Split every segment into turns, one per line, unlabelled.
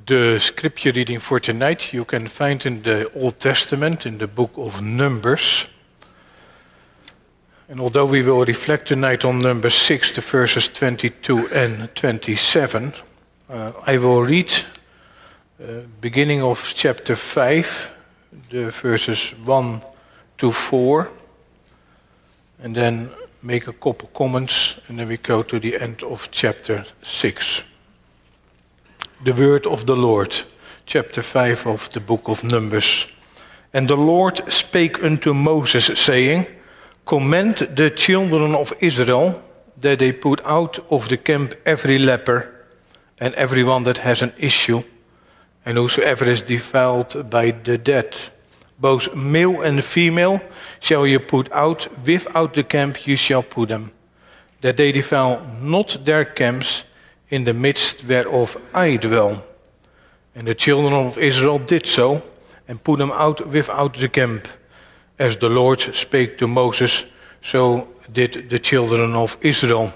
The scripture reading for tonight you can find in the Old Testament, in the book of Numbers. And although we will reflect tonight on number 6, the verses 22 and 27, I will read beginning of chapter 5, the verses 1 to 4, and then make a couple comments, and then we go to the end of chapter 6. The word of the Lord, chapter 5 of the book of Numbers. And the Lord spake unto Moses, saying, Command the children of Israel that they put out of the camp every leper, and every one that has an issue, and whosoever is defiled by the dead. Both male and female shall you put out, without the camp you shall put them, that they defile not their camps, in the midst whereof I dwell. And the children of Israel did so, and put them out without the camp. As the Lord spake to Moses, so did the children of Israel.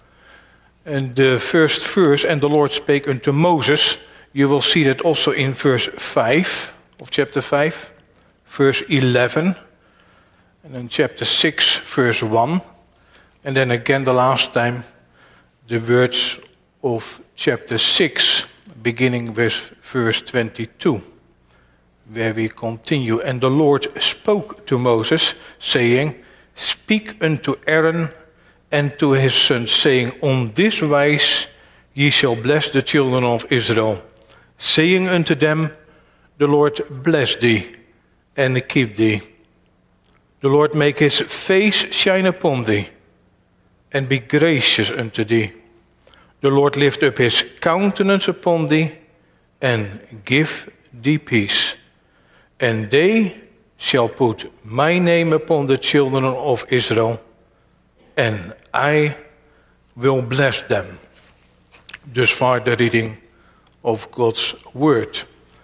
And the first verse, and the Lord spake unto Moses, you will see that also in verse 5 of chapter 5, verse 11, and then chapter 6, verse 1, and then again the last time, the words of chapter 6, beginning with verse 22, where we continue. And the Lord spoke to Moses, saying, Speak unto Aaron and to his sons, saying, On this wise ye shall bless the children of Israel, saying unto them, The Lord bless thee and keep thee. The Lord make his face shine upon thee, and be gracious unto thee. The Lord lift up his countenance upon thee, and give thee peace. And they shall put my name upon the children of Israel, and I will bless them. Thus far the reading of God's word.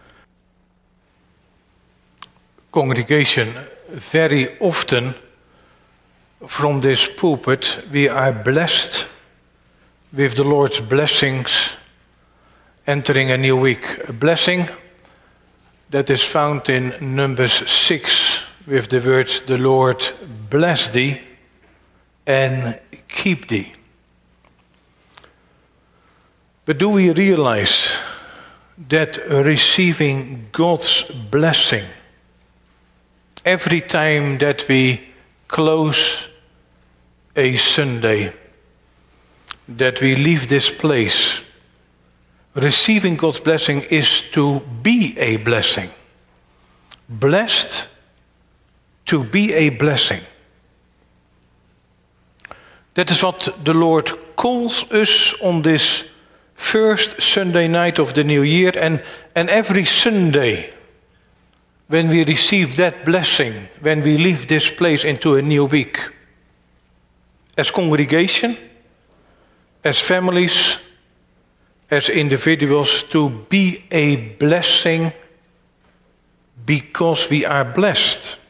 Congregation, very often from this pulpit we are blessed with the Lord's blessings entering a new week. A blessing that is found in Numbers 6 with the words, The Lord bless thee and keep thee. But do we realize that receiving God's blessing every time that we close a Sunday, that we leave this place, receiving God's blessing is to be a blessing. Blessed to be a blessing. That is what the Lord calls us on this first Sunday night of the new year, and every Sunday when we receive that blessing, when we leave this place into a new week. As congregation, as families, as individuals, to be a blessing because we are blessed.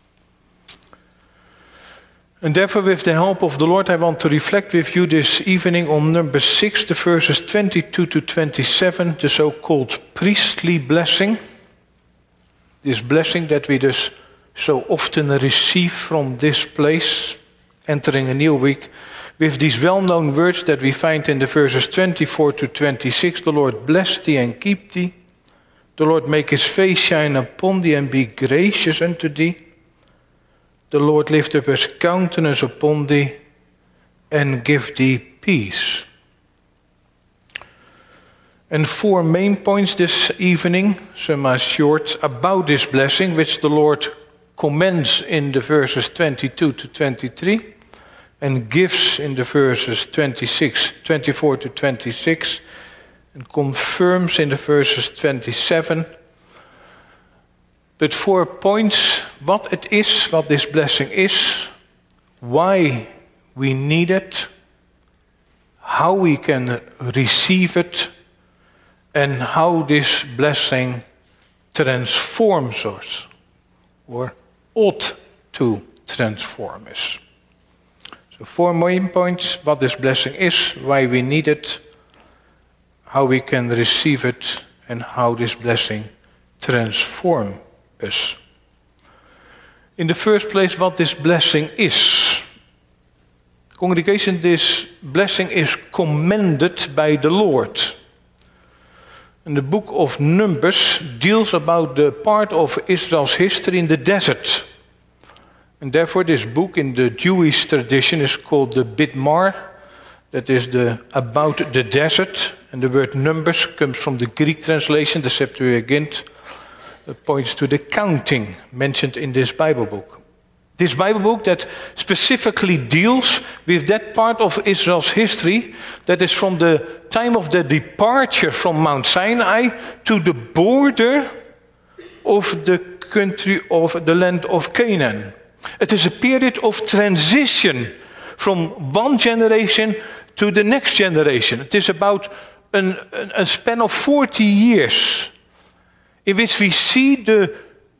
And therefore, with the help of the Lord, I want to reflect with you this evening on number 6, the verses 22 to 27, the so-called priestly blessing. This blessing that we just so often receive from this place, entering a new week, with these well-known words that we find in the verses 24 to 26, the Lord bless thee and keep thee. The Lord make his face shine upon thee and be gracious unto thee. The Lord lift up his countenance upon thee and give thee peace. And 4 main points this evening, some are short, about this blessing, which the Lord commends in the verses 22 to 23, and gives in the verses 24 to 26, and confirms in the verses 27. But 4 points, what it is, what this blessing is, why we need it, how we can receive it, and how this blessing transforms us, or ought to transform us. So 4 main points, what this blessing is, why we need it, how we can receive it, and how this blessing transforms us. In the first place, what this blessing is. Congregation, this blessing is commended by the Lord. And the book of Numbers deals about the part of Israel's history in the desert. And therefore this book in the Jewish tradition is called the Bidmar. That is about the desert. And the word Numbers comes from the Greek translation, the Septuagint. It points to the counting mentioned in this Bible book. This Bible book that specifically deals with that part of Israel's history that is from the time of the departure from Mount Sinai to the border of the country of the land of Canaan. It is a period of transition from one generation to the next generation. It is about a span of 40 years in which we see the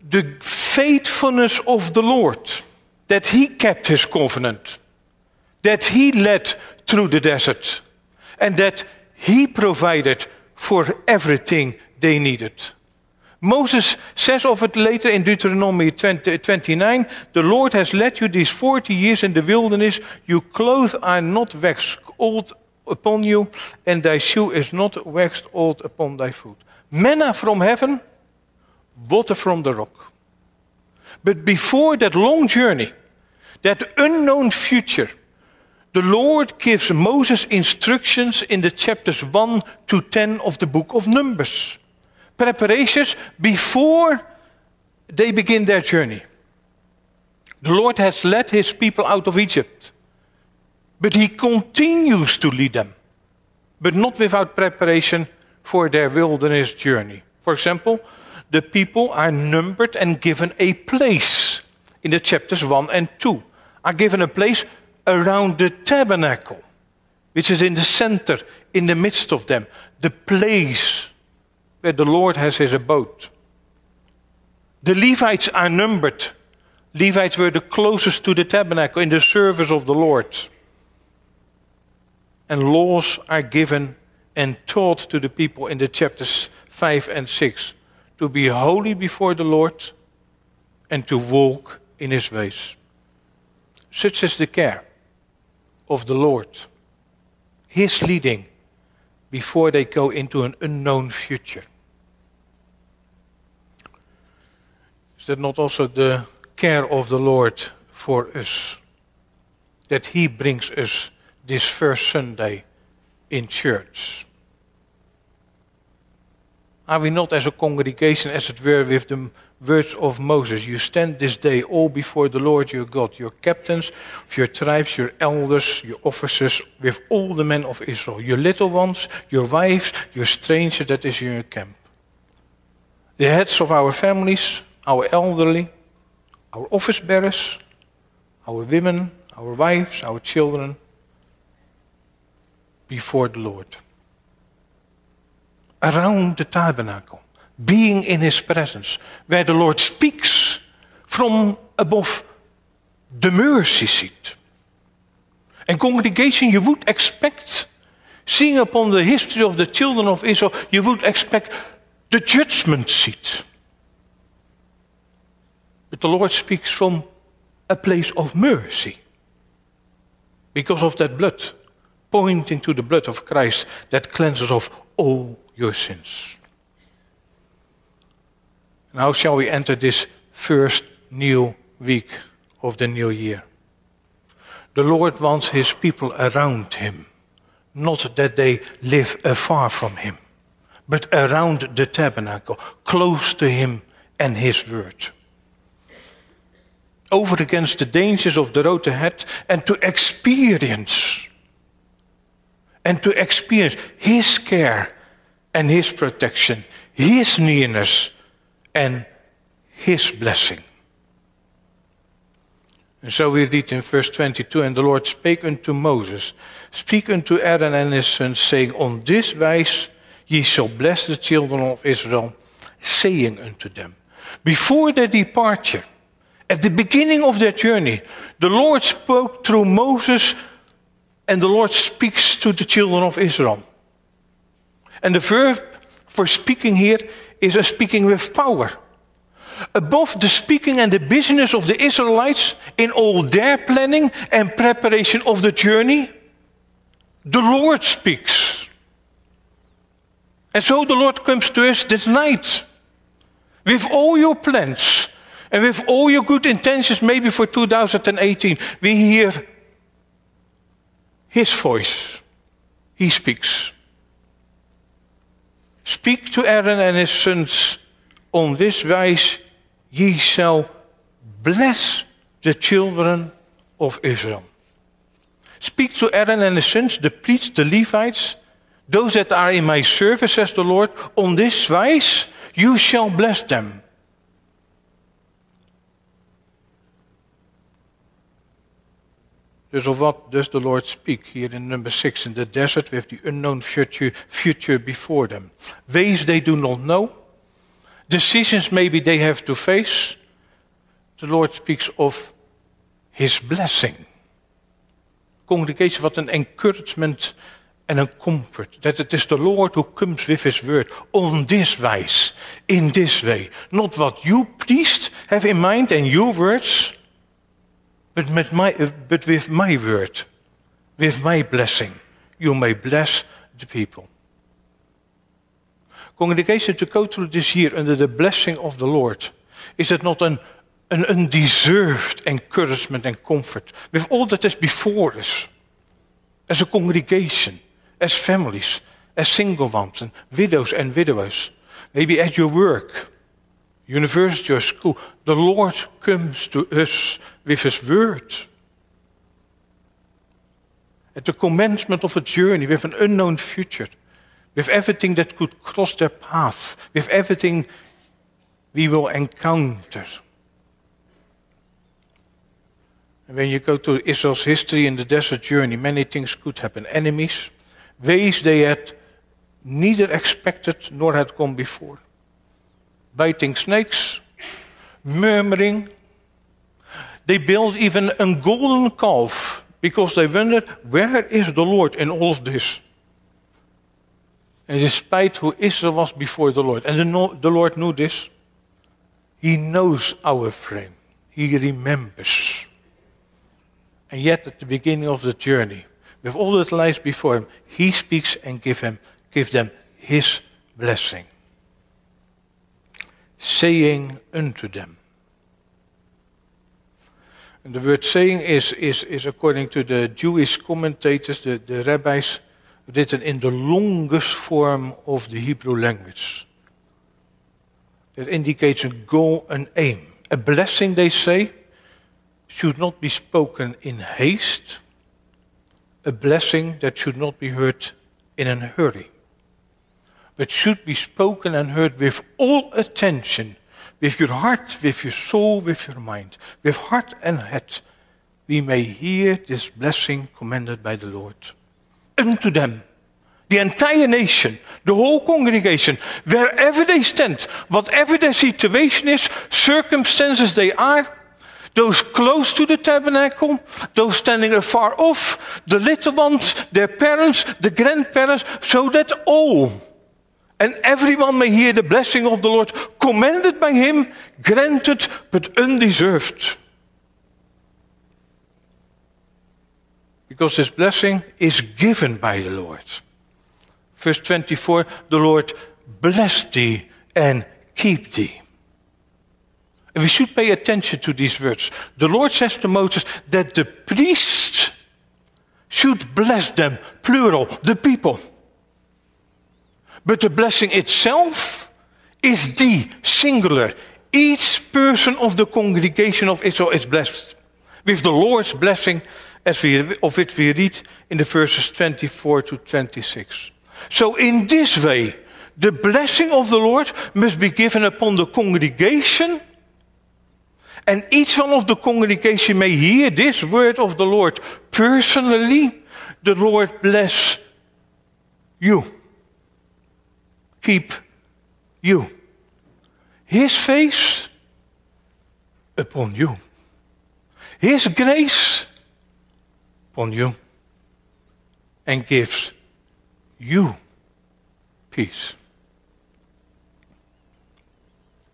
faithfulness of the Lord, that he kept his covenant, that he led through the desert, and that he provided for everything they needed. Moses says of it later in Deuteronomy 29, the Lord has led you these 40 years in the wilderness, your clothes are not waxed old upon you, and thy shoe is not waxed old upon thy foot. Manna from heaven, water from the rock. But before that long journey, that unknown future, the Lord gives Moses instructions in the chapters 1 to 10 of the book of Numbers. Preparations before they begin their journey. The Lord has led his people out of Egypt, but he continues to lead them, but not without preparation for their wilderness journey. For example, the people are numbered and given a place in the chapters 1 and 2. Are given a place around the tabernacle, which is in the center, in the midst of them. The place where the Lord has his abode. The Levites are numbered. Levites were the closest to the tabernacle in the service of the Lord. And laws are given and taught to the people in the chapters 5 and 6. To be holy before the Lord and to walk in his ways. Such is the care of the Lord. His leading before they go into an unknown future. Is that not also the care of the Lord for us? That he brings us this first Sunday in church. Are we not as a congregation, as it were, with the words of Moses? You stand this day all before the Lord your God, your captains, your tribes, your elders, your officers, with all the men of Israel, your little ones, your wives, your stranger that is in your camp. The heads of our families, our elderly, our office bearers, our women, our wives, our children, before the Lord. Around the tabernacle, being in his presence, where the Lord speaks from above the mercy seat. And congregation, you would expect, seeing upon the history of the children of Israel, you would expect the judgment seat. But the Lord speaks from a place of mercy. Because of that blood, pointing to the blood of Christ that cleanses of all your sins. And how shall we enter this first new week of the new year? The Lord wants his people around him, not that they live afar from him, but around the tabernacle, close to him and his word. Over against the dangers of the road ahead, and to experience his care and his protection, his nearness and his blessing. And so we read in verse 22, and the Lord spake unto Moses, speak unto Aaron and his sons, saying, on this wise ye shall bless the children of Israel, saying unto them. Before their departure, at the beginning of their journey, the Lord spoke through Moses, and the Lord speaks to the children of Israel. And the verb for speaking here is a speaking with power. Above the speaking and the business of the Israelites in all their planning and preparation of the journey, the Lord speaks. And so the Lord comes to us this night with all your plans and with all your good intentions, maybe for 2018. We hear His voice. He speaks. Speak to Aaron and his sons, on this wise ye shall bless the children of Israel. Speak to Aaron and his sons, the priests, the Levites, those that are in my service, says the Lord, on this wise you shall bless them. Dus of what does the Lord speak here in number 6, in the desert with the unknown future before them? Ways they do not know. Decisions maybe they have to face. The Lord speaks of His blessing. Congregation, what an encouragement and a comfort. That it is the Lord who comes with His word on this wise, in this way. Not what you, priest, have in mind and your words, but with my word, with my blessing, you may bless the people. Congregation, to go through this year under the blessing of the Lord, is it not an undeserved encouragement and comfort with all that is before us, as a congregation, as families, as single ones and widowers, maybe at your work, university or school? The Lord comes to us with His word. At the commencement of a journey with an unknown future, with everything that could cross their path, with everything we will encounter. And when you go to Israel's history in the desert journey, many things could happen. Enemies, ways they had neither expected nor had gone before. Biting snakes, murmuring. They built even a golden calf because they wondered, where is the Lord in all of this? And despite who Israel was before the Lord, and the Lord knew this, He knows our frame. He remembers. And yet at the beginning of the journey, with all that lies before Him, He speaks and give them His blessing. Saying unto them. And the word saying is according to the Jewish commentators, the rabbis, written in the longest form of the Hebrew language. That indicates a goal, an aim. A blessing, they say, should not be spoken in haste. A blessing that should not be heard in a hurry, but should be spoken and heard with all attention, with your heart, with your soul, with your mind, with heart and head. We may hear this blessing commanded by the Lord. Unto them, the entire nation, the whole congregation, wherever they stand, whatever their situation is, circumstances they are, those close to the tabernacle, those standing afar off, the little ones, their parents, the grandparents, so that all and everyone may hear the blessing of the Lord, commanded by Him, granted but undeserved. Because this blessing is given by the Lord. Verse 24, the Lord bless thee and keep thee. And we should pay attention to these words. The Lord says to Moses that the priests should bless them, plural, the people. But the blessing itself is the singular. Each person of the congregation of Israel is blessed with the Lord's blessing, of which we read in the verses 24 to 26. So in this way, the blessing of the Lord must be given upon the congregation, and each one of the congregation may hear this word of the Lord personally. The Lord bless you. Keep you. His face upon you. His grace upon you. And gives you peace.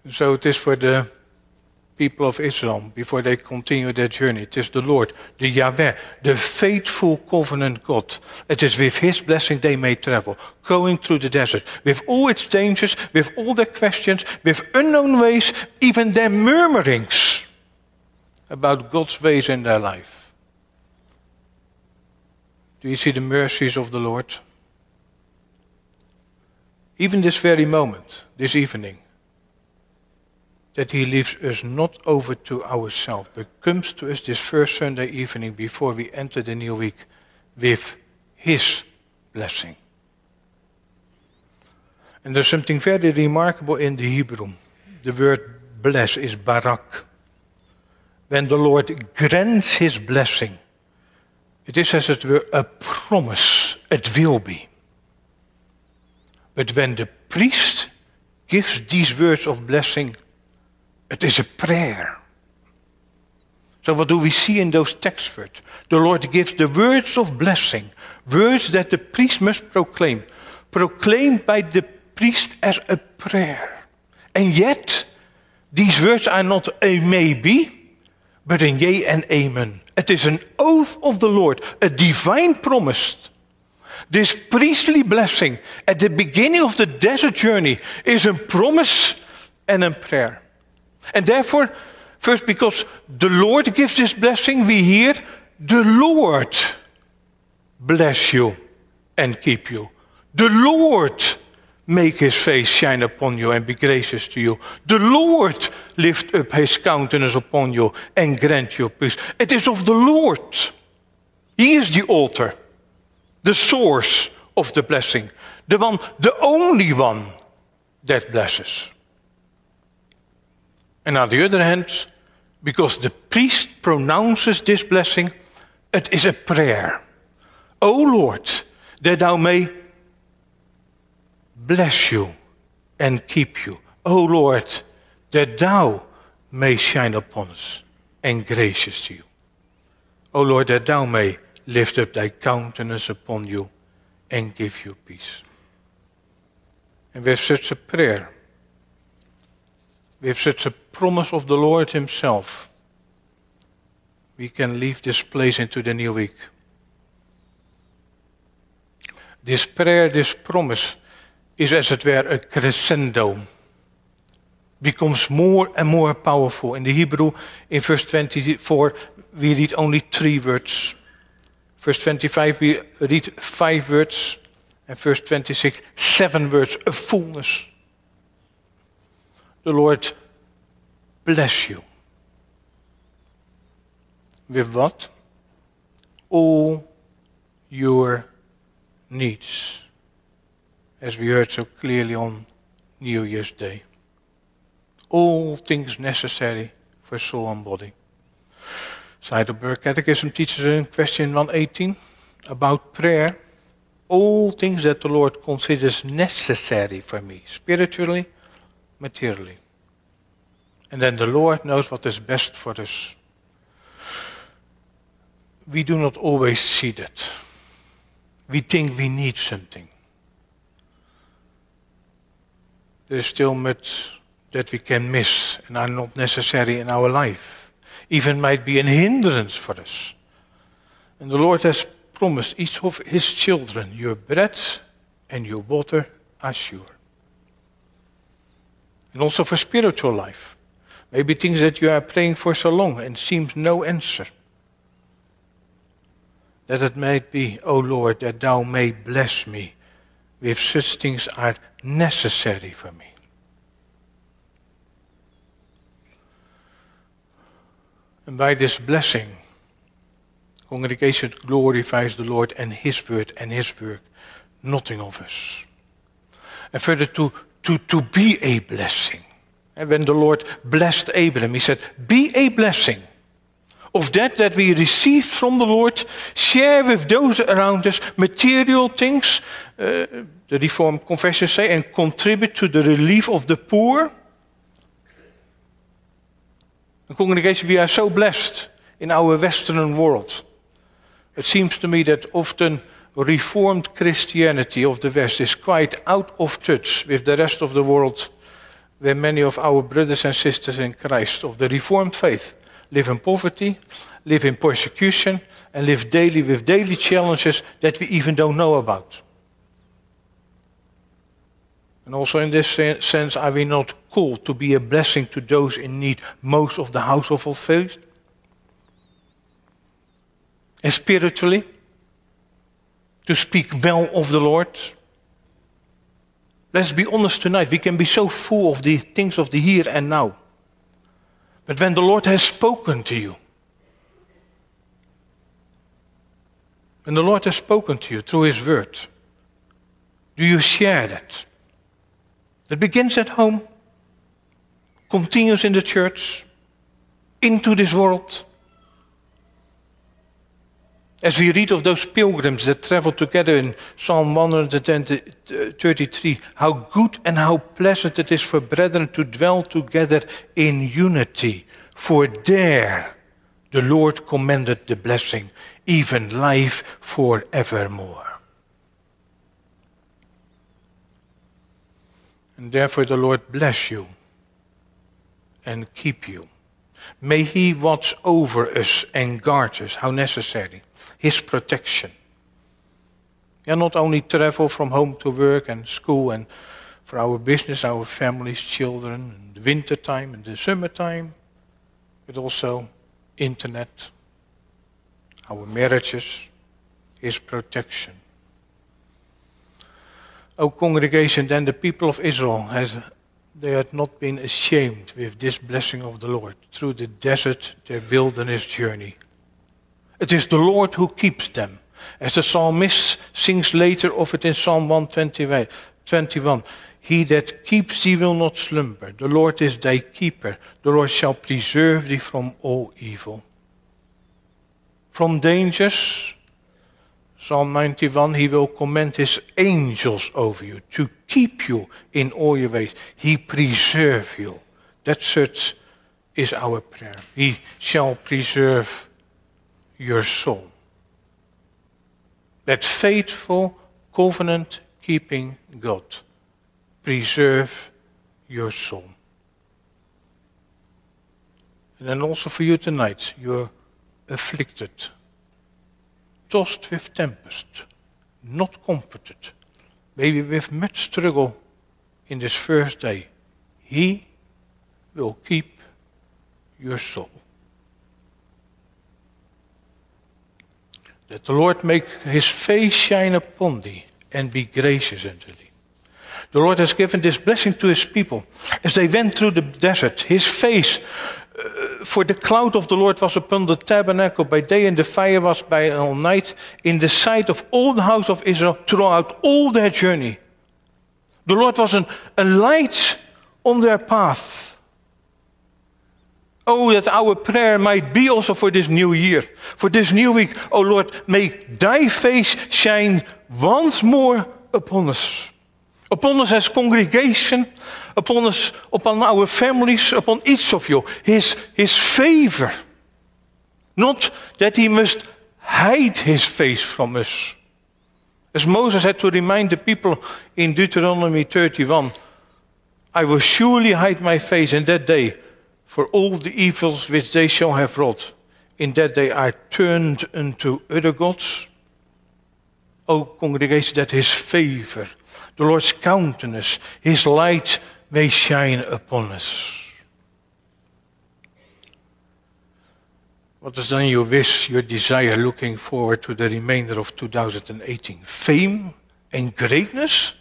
So it is for the people of Israel before they continue their journey. It is the Lord, the Yahweh, the faithful covenant God. It is with his blessing they may travel, going through the desert, with all its dangers, with all their questions, with unknown ways, even their murmurings about God's ways in their life. Do you see the mercies of the Lord? Even this very moment, this evening, that he leaves us not over to ourselves, but comes to us this first Sunday evening before we enter the new week with his blessing. And there's something very remarkable in the Hebrew. The word bless is barak. When the Lord grants his blessing, it is as it were a promise, it will be. But when the priest gives these words of blessing, it is a prayer. So what do we see in those text words? The Lord gives the words of blessing, words that the priest must proclaim, proclaimed by the priest as a prayer. And yet, these words are not a maybe, but a yea and amen. It is an oath of the Lord, a divine promise. This priestly blessing at the beginning of the desert journey is a promise and a prayer. And therefore, first because the Lord gives this blessing, we hear, the Lord bless you and keep you. The Lord make his face shine upon you and be gracious to you. The Lord lift up his countenance upon you and grant you peace. It is of the Lord. He is the author, the source of the blessing, the one, the only one that blesses. And on the other hand, because the priest pronounces this blessing, it is a prayer. O Lord, that thou may bless you and keep you. O Lord, that thou may shine upon us and gracious to you. O Lord, that thou may lift up thy countenance upon you and give you peace. And with such a prayer, with such a promise of the Lord himself, we can leave this place into the new week. This prayer, this promise, is as it were a crescendo. Becomes more and more powerful. In the Hebrew, in verse 24, we read only 3 words. Verse 25, we read 5 words. And verse 26, 7 words, a fullness. The Lord bless you. With what? All your needs. As we heard so clearly on New Year's Day. All things necessary for soul and body. Heidelberg Catechism teaches in question 118 about prayer. All things that the Lord considers necessary for me, spiritually, materially. And then the Lord knows what is best for us. We do not always see that. We think we need something. There is still much that we can miss and are not necessary in our life. Even might be a hindrance for us. And the Lord has promised each of his children, your bread and your water are sure. And also for spiritual life. Maybe things that you are praying for so long and seems no answer. That it might be, O Lord, that thou may bless me with such things are necessary for me. And by this blessing, congregation glorifies the Lord and his word and his work, nothing of us. And further to be a blessing. And when the Lord blessed Abraham, he said, be a blessing. Of that we received from the Lord, share with those around us material things, the Reformed confessions say, and contribute to the relief of the poor. And congregation, we are so blessed in our Western world. It seems to me that often Reformed Christianity of the West is quite out of touch with the rest of the world where many of our brothers and sisters in Christ of the Reformed faith live in poverty, live in persecution, and live daily with daily challenges that we even don't know about. And also in this sense, are we not called to be a blessing to those in need, most of the household of faith? And spiritually, to speak well of the Lord. Let's be honest tonight, we can be so full of the things of the here and now. But when the Lord has spoken to you, when the Lord has spoken to you through His word, do you share that? It begins at home, continues in the church, into this world. As we read of those pilgrims that traveled together in Psalm 133, how good and how pleasant it is for brethren to dwell together in unity. For there the Lord commanded the blessing, even life forevermore. And therefore the Lord bless you and keep you. May He watch over us and guard us, how necessary. His protection. And not only travel from home to work and school and for our business, our families, children, in the winter time and the summertime, but also internet, our marriages, His protection. O congregation, then the people of Israel, they had not been ashamed with this blessing of the Lord through the desert, their wilderness journey. It is the Lord who keeps them. As the psalmist sings later of it in Psalm 121. He that keeps thee will not slumber. The Lord is thy keeper. The Lord shall preserve thee from all evil. From dangers, Psalm 91, He will command His angels over you to keep you in all your ways. He preserve you. That such is our prayer. He shall preserve your soul. That faithful, covenant-keeping God preserve your soul. And then also for you tonight, you're afflicted, tossed with tempest, not comforted, maybe with much struggle in this first day. He will keep your soul. That the Lord make His face shine upon thee and be gracious unto thee. The Lord has given this blessing to His people. As they went through the desert, His face, for the cloud of the Lord was upon the tabernacle by day and the fire was by all night, in the sight of all the house of Israel throughout all their journey. The Lord was a light on their path. Oh, that our prayer might be also for this new year, for this new week. Oh Lord, make thy face shine once more upon us as congregation, upon us, upon our families, upon each of you. His favor. Not that He must hide His face from us. As Moses had to remind the people in Deuteronomy 31, I will surely hide my face in that day for all the evils which they shall have wrought. In that day I turned unto other gods. O congregation, that His favor, the Lord's countenance, His light may shine upon us. What is then your wish, your desire, looking forward to the remainder of 2018? Fame and greatness?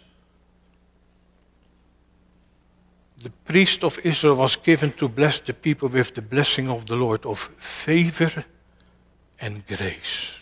The priest of Israel was given to bless the people with the blessing of the Lord of favor and grace.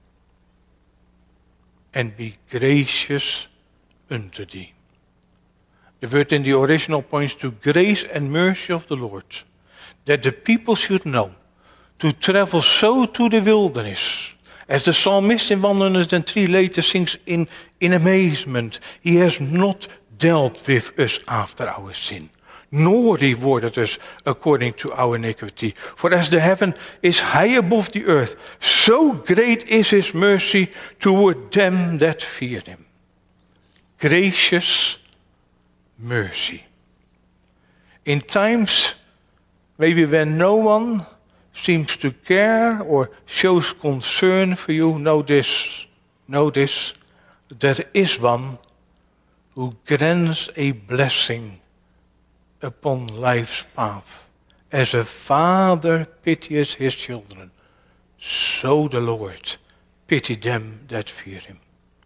And be gracious unto thee. The word in the original points to grace and mercy of the Lord, that the people should know to travel so to the wilderness, as the psalmist in 103 later sings in amazement. He has not dealt with us after our sin, nor rewarded us according to our iniquity. For as the heaven is high above the earth, so great is His mercy toward them that fear Him. Gracious mercy. In times maybe when no one seems to care or shows concern for you, know this, there is one who grants a blessing upon life's path. As a father pities his children, so the Lord pity them that fear him.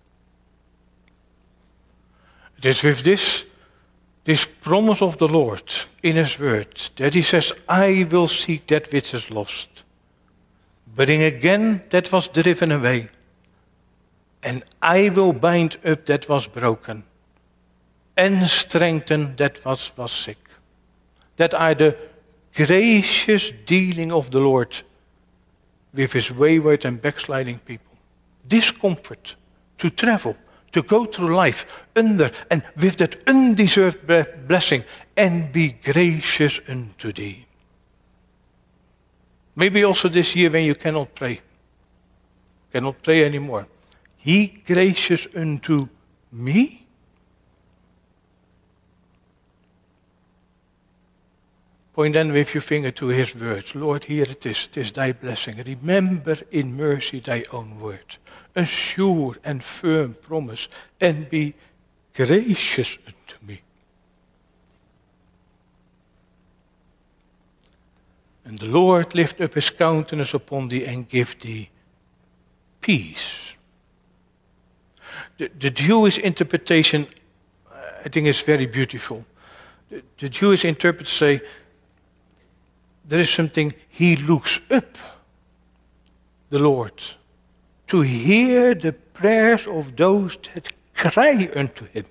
It is with this promise of the Lord in his word that he says, I will seek that which is lost, bring again that was driven away, and I will bind up that was broken, and strengthen that was sick. That are the gracious dealing of the Lord with his wayward and backsliding people. Discomfort to travel, to go through life under and with that undeserved blessing, and be gracious unto thee. Maybe also this year when you cannot pray anymore. He gracious unto me? Point then with your finger to his words. Lord, here it is thy blessing. Remember in mercy thy own word. A sure and firm promise, and be gracious unto me. And the Lord lift up his countenance upon thee and give thee peace. The Jewish interpretation, I think, is very beautiful. The Jewish interpreters say, there is something, he looks up, the Lord, to hear the prayers of those that cry unto him.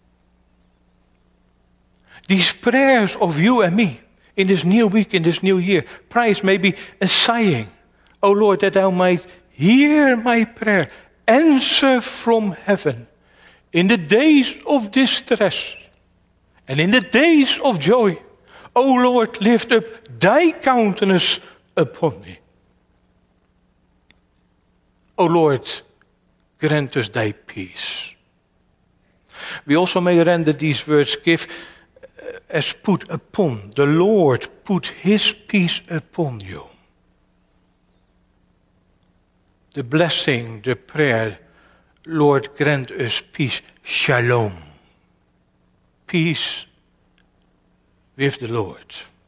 These prayers of you and me in this new week, in this new year, praise may be a sighing. O Lord, that thou might hear my prayer, answer from heaven in the days of distress and in the days of joy. O Lord, lift up thy countenance upon me. O Lord, grant us thy peace. We also may render these words, give as put upon. The Lord put his peace upon you. The blessing, the prayer, Lord, grant us peace. Shalom. Peace with the Lord.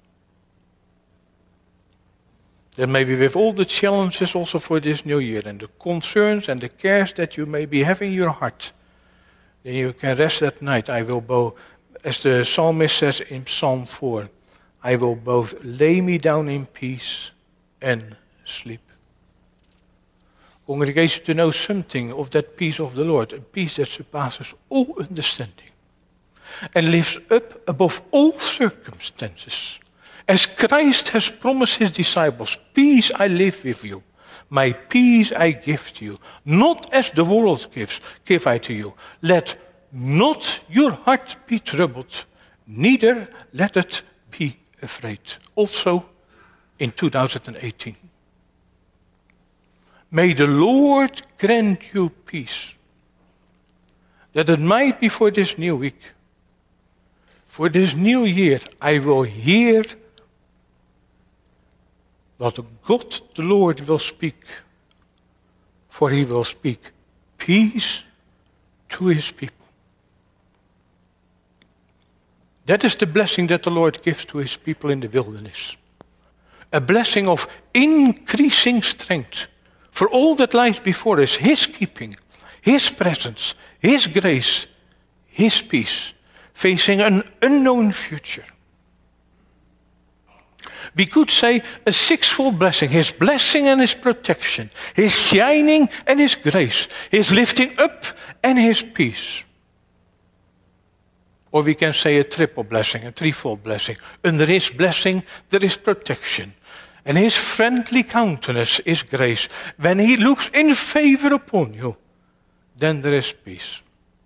Then maybe with all the challenges also for this new year, and the concerns and the cares that you may be having in your heart, then you can rest at night. I will both, as the psalmist says in Psalm 4, I will both lay me down in peace and sleep. Congregation, to know something of that peace of the Lord, a peace that surpasses all understanding and lives up above all circumstances. As Christ has promised his disciples, peace I live with you, my peace I give to you. Not as the world gives, give I to you. Let not your heart be troubled, neither let it be afraid. Also in 2018. May the Lord grant you peace, that it might be for this new week, for this new year, I will hear what God the Lord will speak, for he will speak peace to his people. That is the blessing that the Lord gives to his people in the wilderness. A blessing of increasing strength for all that lies before us, his keeping, his presence, his grace, his peace, facing an unknown future. We could say a sixfold blessing, his blessing and his protection, his shining and his grace, his lifting up and his peace. Or we can say a triple blessing, a threefold blessing. Under his blessing there is protection, and his friendly countenance is grace. When he looks in favor upon you, then there is peace.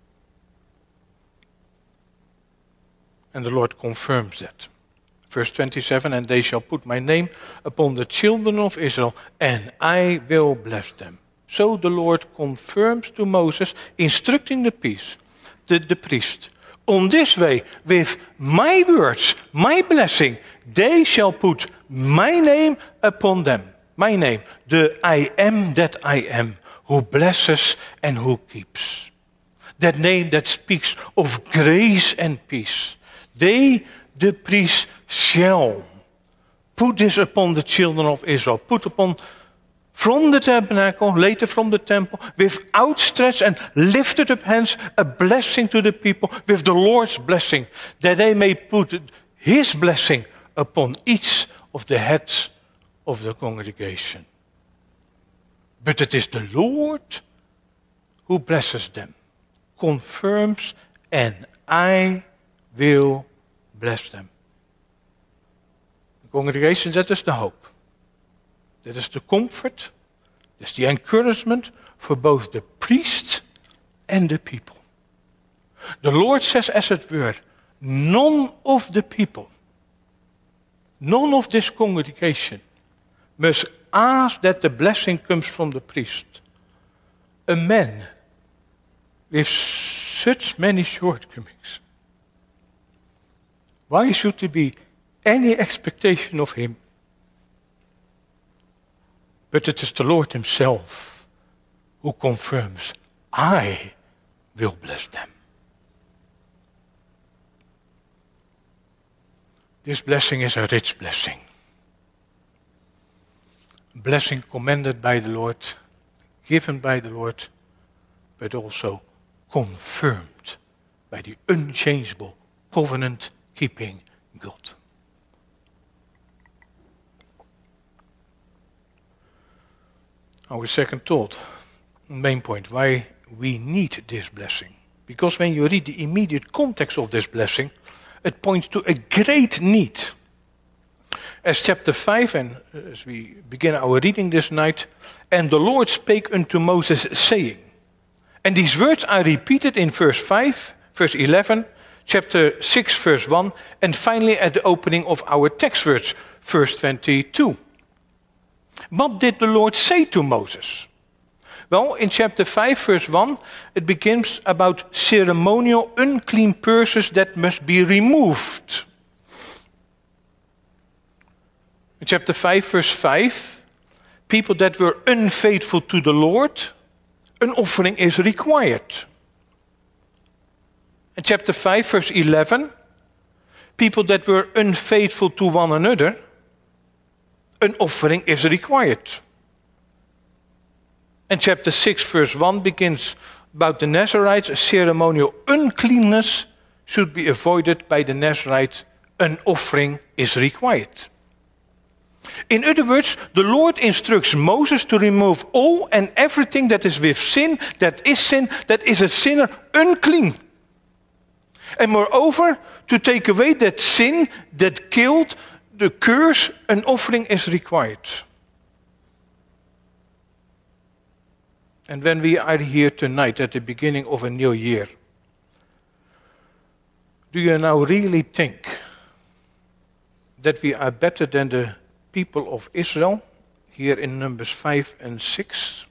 And the Lord confirms that. Verse 27, and they shall put my name upon the children of Israel, and I will bless them. So the Lord confirms to Moses, instructing the priest, On this way, with my words, my blessing, they shall put my name upon them. My name, the I am that I am, who blesses and who keeps. That name that speaks of grace and peace. They, the priests, shall put this upon the children of Israel. Put upon from the tabernacle, later from the temple, with outstretched and lifted up hands, a blessing to the people, with the Lord's blessing, that they may put his blessing upon each of the heads of the congregation. But it is the Lord who blesses them, confirms, and I will bless them. The congregation, that is the hope. That is the comfort, that's the encouragement for both the priest and the people. The Lord says, as it were, none of the people, none of this congregation must ask that the blessing comes from the priest. A man with such many shortcomings. Why should there be any expectation of him? But it is the Lord himself who confirms, I will bless them. This blessing is a rich blessing. A blessing commanded by the Lord, given by the Lord, but also confirmed by the unchangeable, covenant-keeping God. Our second thought, main point, why we need this blessing. Because when you read the immediate context of this blessing, it points to a great need. As chapter 5, and as we begin our reading this night, and the Lord spake unto Moses, saying, and these words are repeated in verse 5, verse 11, chapter 6, verse 1, and finally at the opening of our text words, verse 22. What did the Lord say to Moses? Well, in chapter 5, verse 1, it begins about ceremonial unclean persons that must be removed. In chapter 5, verse 5, people that were unfaithful to the Lord, an offering is required. In chapter 5, verse 11, people that were unfaithful to one another, an offering is required. And chapter 6, verse 1 begins about the Nazarites. A ceremonial uncleanness should be avoided by the Nazarite. An offering is required. In other words, the Lord instructs Moses to remove all and everything that is with sin, that is a sinner, unclean. And moreover, to take away that sin that killed, the curse, an offering is required. And when we are here tonight at the beginning of a new year, do you now really think that we are better than the people of Israel, here in Numbers 5 and 6?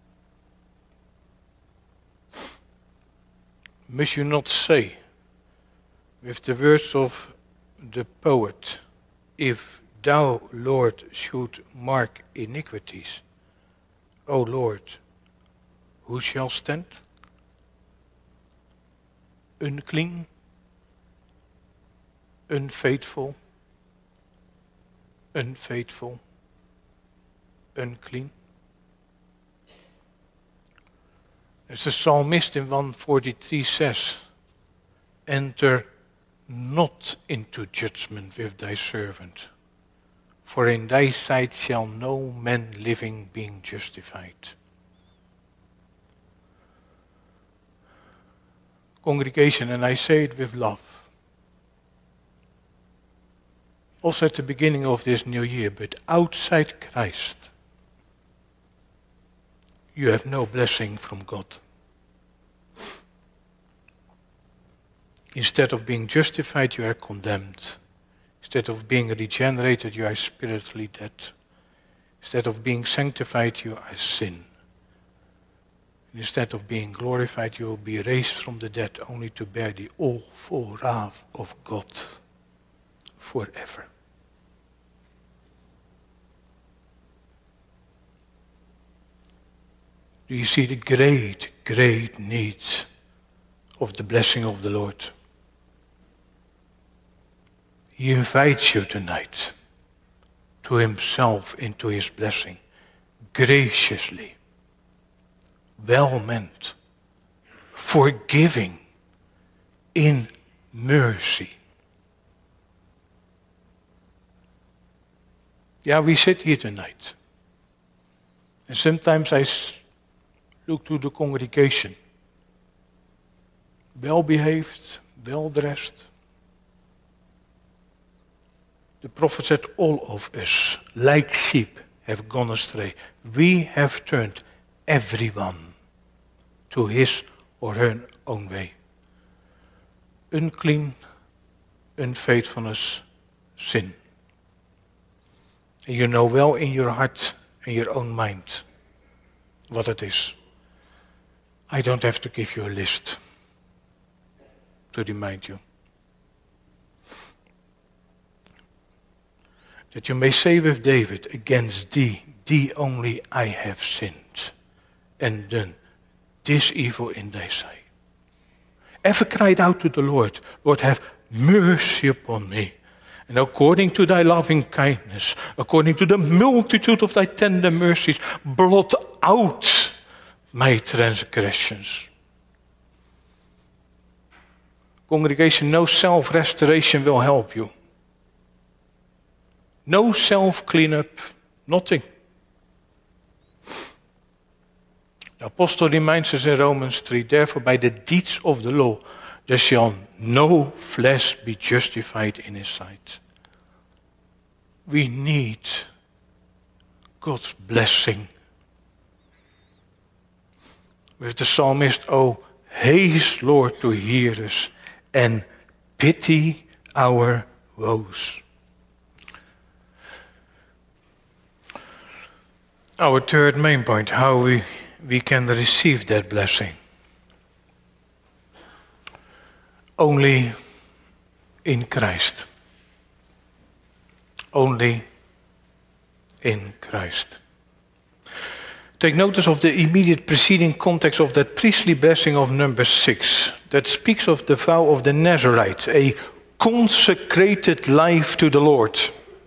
Must you not say, with the words of the poet, if thou, Lord, should mark iniquities, O Lord, who shall stand? Unclean, unfaithful, unclean. As the psalmist in 143 says, enter not into judgment with thy servant, for in thy sight shall no man living be justified. Congregation, and I say it with love, also at the beginning of this new year, but outside Christ, you have no blessing from God. Instead of being justified, you are condemned. Instead of being regenerated, you are spiritually dead. Instead of being sanctified, you are sin. Instead of being glorified, you will be raised from the dead only to bear the awful wrath of God forever. Do you see the great, great needs of the blessing of the Lord? He invites you tonight to himself into his blessing, graciously, well-meant, forgiving, in mercy. Yeah, we sit here tonight. And sometimes I look to the congregation. Well-behaved, well-dressed. The prophet said, all of us, like sheep, have gone astray. We have turned everyone to his or her own way. Unclean, unfaithfulness, sin. And you know well in your heart and your own mind what it is. I don't have to give you a list to remind you. That you may say with David, against thee only I have sinned, and done this evil in thy sight. Ever cried out to the Lord, Lord, have mercy upon me, and according to thy loving kindness, according to the multitude of thy tender mercies, blot out my transgressions. Congregation, no self-restoration will help you. No self-cleanup, nothing. The apostle reminds us in Romans 3, therefore by the deeds of the law, there shall no flesh be justified in his sight. We need God's blessing. With the psalmist, oh, haste, Lord, to hear us and pity our woes. Our third main point, how we can receive that blessing. Only in Christ. Only in Christ. Take notice of the immediate preceding context of that priestly blessing of number 6 that speaks of the vow of the Nazarite, a consecrated life to the Lord.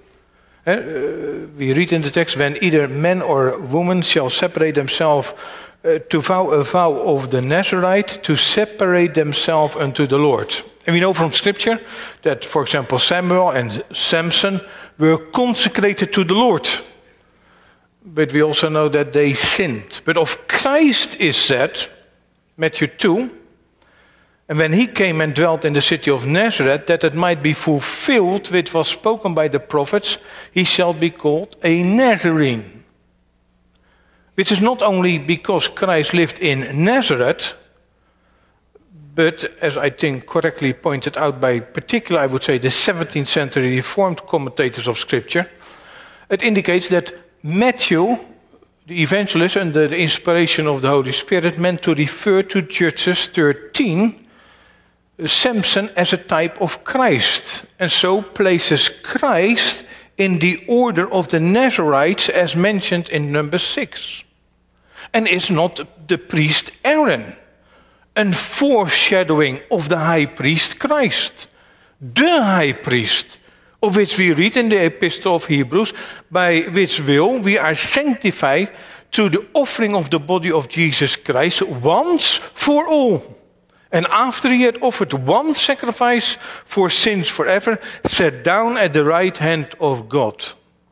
We read in the text, when either man or woman shall separate themselves to vow a vow of the Nazarite, to separate themselves unto the Lord. And we know from Scripture that, for example, Samuel and Samson were consecrated to the Lord. But we also know that they sinned. But of Christ is said, Matthew 2, and when he came and dwelt in the city of Nazareth, that it might be fulfilled which was spoken by the prophets, he shall be called a Nazarene. Which is not only because Christ lived in Nazareth, but as I think correctly pointed out by particularly, I would say, the 17th century Reformed commentators of Scripture, it indicates that Matthew, the evangelist under the inspiration of the Holy Spirit, meant to refer to Judges 13, Samson as a type of Christ, and so places Christ in the order of the Nazarites as mentioned in number 6. And is not the priest Aaron, a foreshadowing of the high priest Christ, the high priest, of which we read in the Epistle of Hebrews, by which will we are sanctified through the offering of the body of Jesus Christ once for all. And after he had offered one sacrifice for sins forever, sat down at the right hand of God.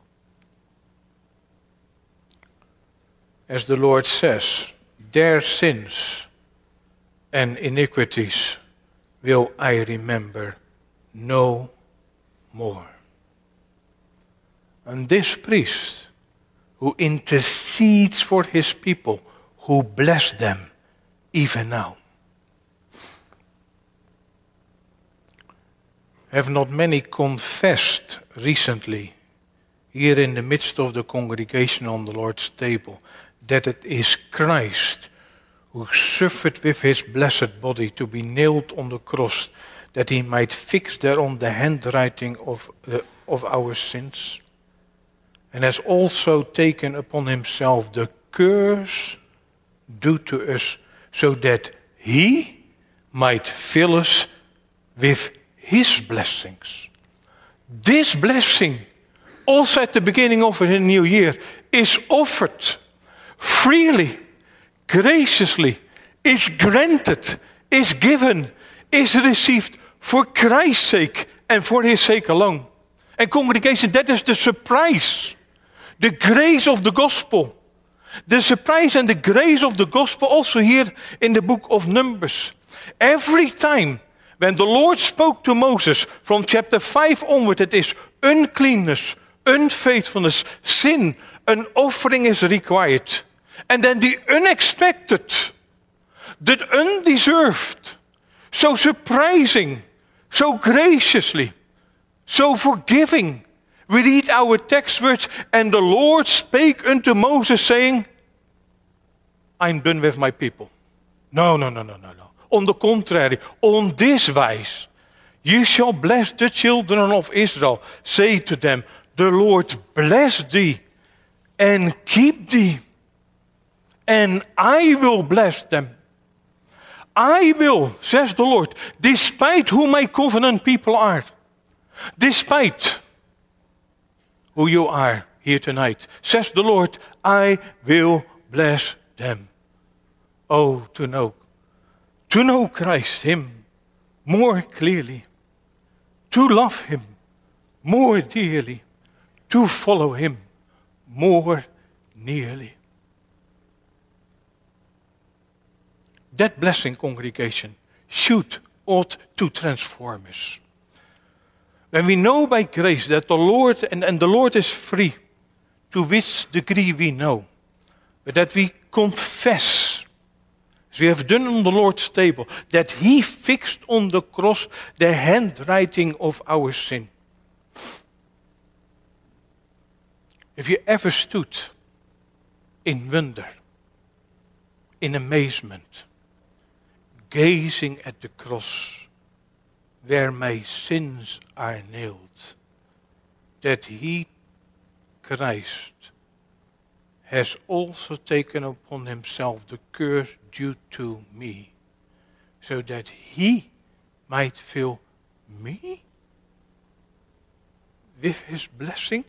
As the Lord says, their sins and iniquities will I remember no more. And this priest who intercedes for his people, who bless them even now. Have not many confessed recently, here in the midst of the congregation on the Lord's table, that it is Christ who suffered with his blessed body to be nailed on the cross, that he might fix thereon the handwriting of our sins, and has also taken upon himself the curse due to us, so that he might fill us with his blessings. This blessing, also at the beginning of a new year, is offered freely, graciously, is granted, is given, is received for Christ's sake and for his sake alone. And congregation, that is the surprise. The grace of the gospel. The surprise and the grace of the gospel also here in the book of Numbers. Every time when the Lord spoke to Moses from chapter 5 onward, it is uncleanness, unfaithfulness, sin, an offering is required. And then the unexpected, the undeserved, so surprising, so graciously, so forgiving. We read our text words, and the Lord spake unto Moses, saying, I'm done with my people. No. On the contrary, on this wise, you shall bless the children of Israel. Say to them, the Lord bless thee and keep thee, and I will bless them. I will, says the Lord, despite who my covenant people are, despite who you are here tonight, says the Lord, I will bless them. Oh, to know Christ, him, more clearly, to love him more dearly, to follow him more nearly. That blessing, congregation, ought to transform us. When we know by grace that the Lord, and the Lord is free, to which degree we know, but that we confess, as we have done on the Lord's table, that he fixed on the cross the handwriting of our sin. If you ever stood in wonder, in amazement, gazing at the cross where my sins are nailed, that he, Christ, has also taken upon himself the curse due to me, so that he might fill me with his blessing.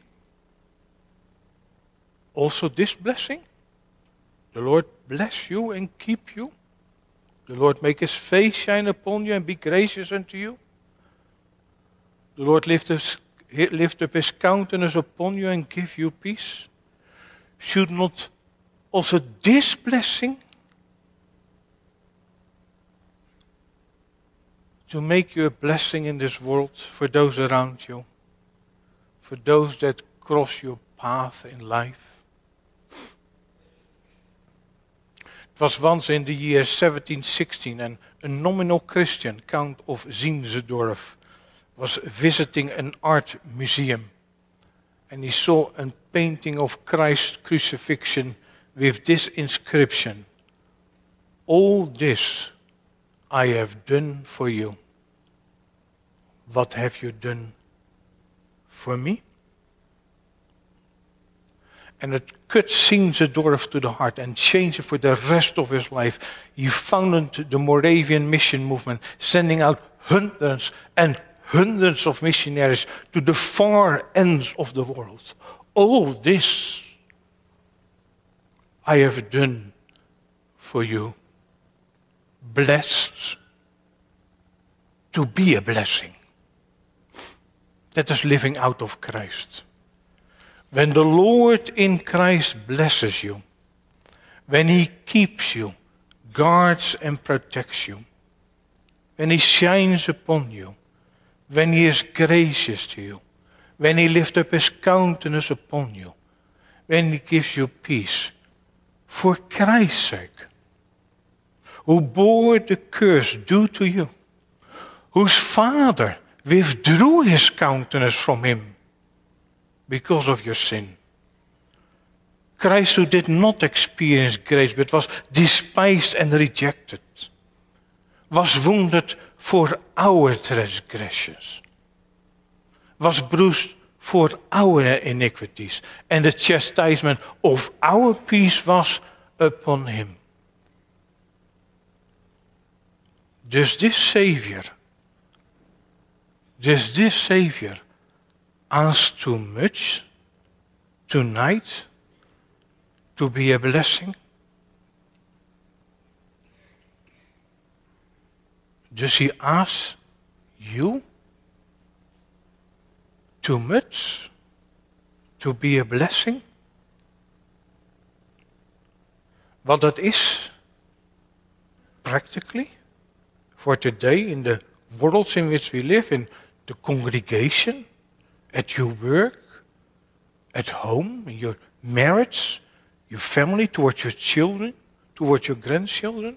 Also this blessing, the Lord bless you and keep you. The Lord make his face shine upon you and be gracious unto you. The Lord lift up his countenance upon you and give you peace. Should not also this blessing to make you a blessing in this world for those around you, for those that cross your path in life? It was once in the year 1716, and a nominal Christian, Count of Zinzendorf, was visiting an art museum, and he saw a painting of Christ's crucifixion with this inscription: all this I have done for you. What have you done for me? And it cut Zinzendorf to the heart and changed it for the rest of his life. He founded the Moravian mission movement, sending out hundreds and hundreds of missionaries to the far ends of the world. All this I have done for you. Blessed to be a blessing. That is living out of Christ. When the Lord in Christ blesses you, when he keeps you, guards and protects you, when he shines upon you, when he is gracious to you, when he lifts up his countenance upon you, when he gives you peace, for Christ's sake, who bore the curse due to you, whose Father withdrew his countenance from him because of your sin. Christ who did not experience grace, but was despised and rejected, was wounded for our transgressions, was bruised for our iniquities, and the chastisement of our peace was upon him. Does this Savior ask too much tonight to be a blessing? Does he ask you too much to be a blessing? What that is, practically, for today in the worlds in which we live, in the congregation, at your work, at home, in your marriage, your family, towards your children, towards your grandchildren.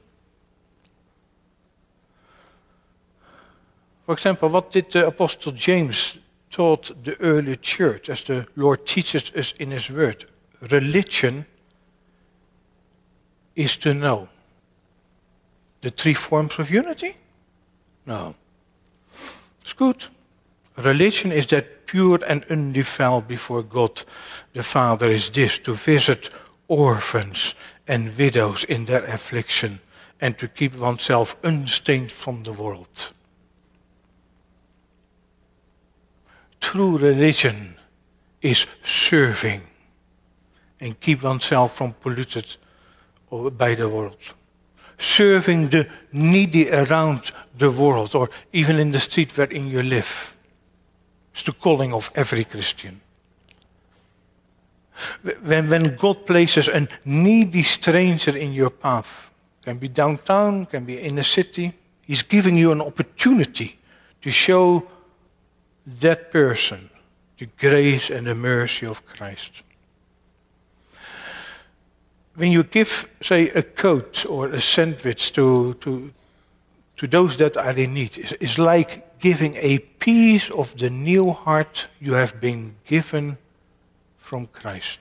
For example, what did the Apostle James taught the early church, as the Lord teaches us in his word? Religion is to know the three forms of unity? No. It's good. Religion is that pure and undefiled before God the Father is this, to visit orphans and widows in their affliction and to keep oneself unstained from the world. True religion is serving and keep oneself from polluted by the world. Serving the needy around the world, or even in the street wherein you live. It's the calling of every Christian. When God places a needy stranger in your path, can be downtown, can be in a city, he's giving you an opportunity to show that person the grace and the mercy of Christ. When you give, say, a coat or a sandwich to those that are in need, it's like giving a piece of the new heart you have been given from Christ.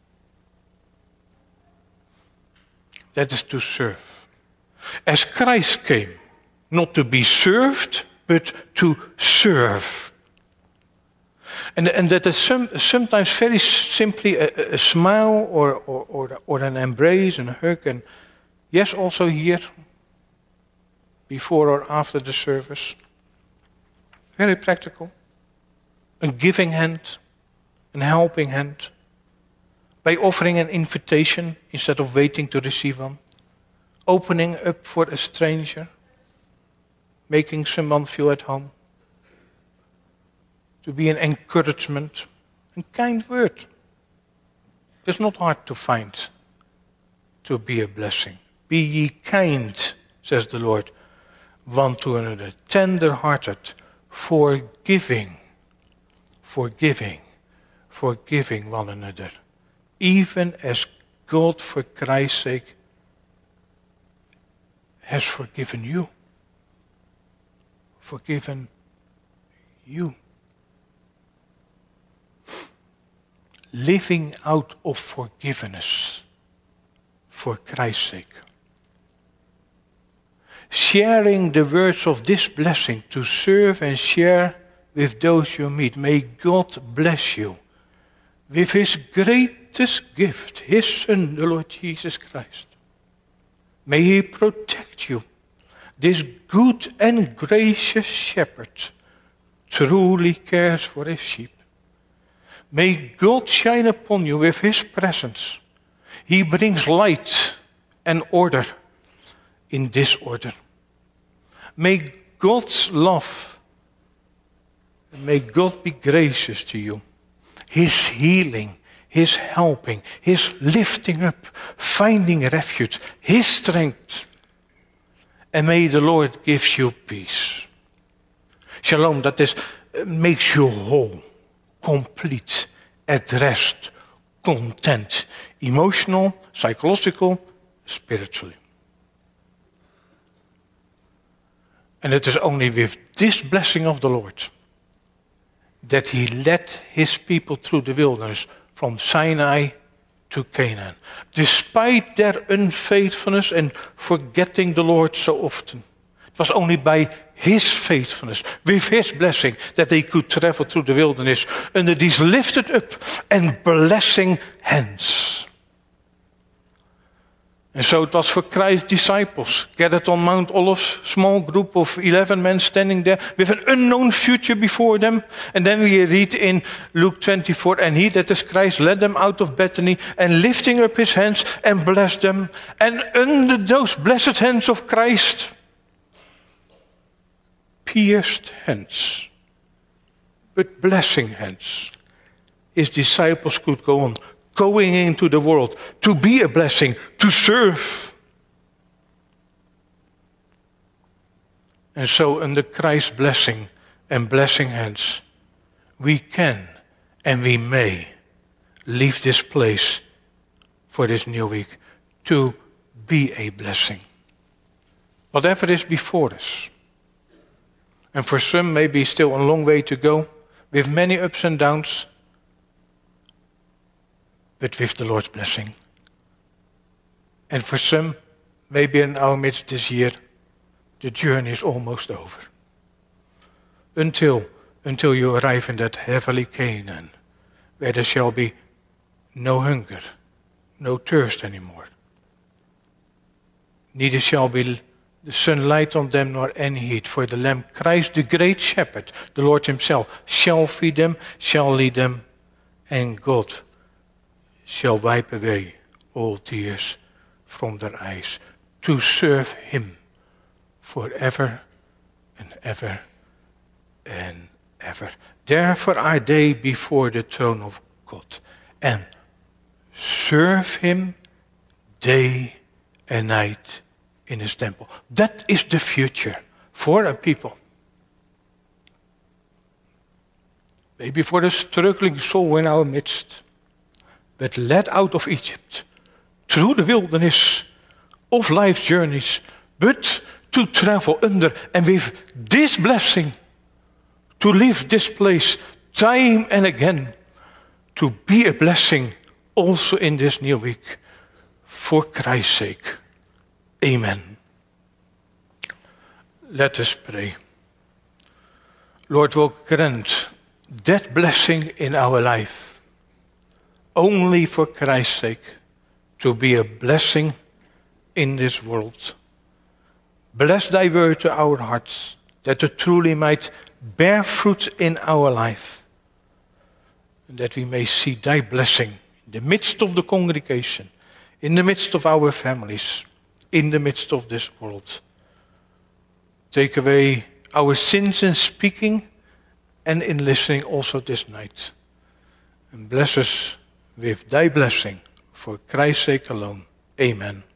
That is to serve. As Christ came, not to be served, but to serve. And that is sometimes very simply a smile or an embrace and a hug. And yes, also here, before or after the service. Very practical. A giving hand, a helping hand. By offering an invitation instead of waiting to receive one. Opening up for a stranger. Making someone feel at home. To be an encouragement, a kind word. It's not hard to find, to be a blessing. Be ye kind, says the Lord, one to another, tender-hearted, forgiving one another, even as God, for Christ's sake, has forgiven you. Forgiven you. Living out of forgiveness for Christ's sake. Sharing the words of this blessing to serve and share with those you meet. May God bless you with his greatest gift, his Son, the Lord Jesus Christ. May he protect you. This good and gracious shepherd truly cares for his sheep. May God shine upon you with his presence. He brings light and order in disorder. May God's love, may God be gracious to you. His healing, his helping, his lifting up, finding refuge, his strength. And may the Lord give you peace. Shalom, that is, makes you whole. Complete, at rest, content, emotional, psychological, spiritually. And it is only with this blessing of the Lord that he led his people through the wilderness from Sinai to Canaan, despite their unfaithfulness and forgetting the Lord so often. It was only by His faithfulness, with His blessing, that they could travel through the wilderness under these lifted up and blessing hands. And so it was for Christ's disciples, gathered on Mount Olives, small group of 11 men standing there with an unknown future before them. And then we read in Luke 24, and He, that is Christ, led them out of Bethany and lifting up His hands and blessed them. And under those blessed hands of Christ, pierced hands, but blessing hands, His disciples could go on, going into the world to be a blessing, to serve. And so under Christ's blessing and blessing hands, we can and we may leave this place for this new week to be a blessing. Whatever is before us. And for some, maybe still a long way to go, with many ups and downs, but with the Lord's blessing. And for some, maybe in our midst this year, the journey is almost over. Until you arrive in that heavenly Canaan, where there shall be no hunger, no thirst anymore. Neither shall be the sunlight on them nor any heat, for the Lamb, Christ, the great shepherd, the Lord Himself, shall feed them, shall lead them, and God shall wipe away all tears from their eyes, to serve Him forever and ever and ever. Therefore are they before the throne of God, and serve Him day and night in His temple. That is the future for a people. Maybe for a struggling soul in our midst, but led out of Egypt, through the wilderness of life's journeys, but to travel under and with this blessing, to leave this place time and again, to be a blessing also in this new week, for Christ's sake. Amen. Let us pray. Lord, will grant that blessing in our life, only for Christ's sake, to be a blessing in this world. Bless Thy word to our hearts, that it truly might bear fruit in our life, and that we may see Thy blessing in the midst of the congregation, in the midst of our families, in the midst of this world. Take away our sins in speaking and in listening also this night. And bless us with Thy blessing, for Christ's sake alone. Amen.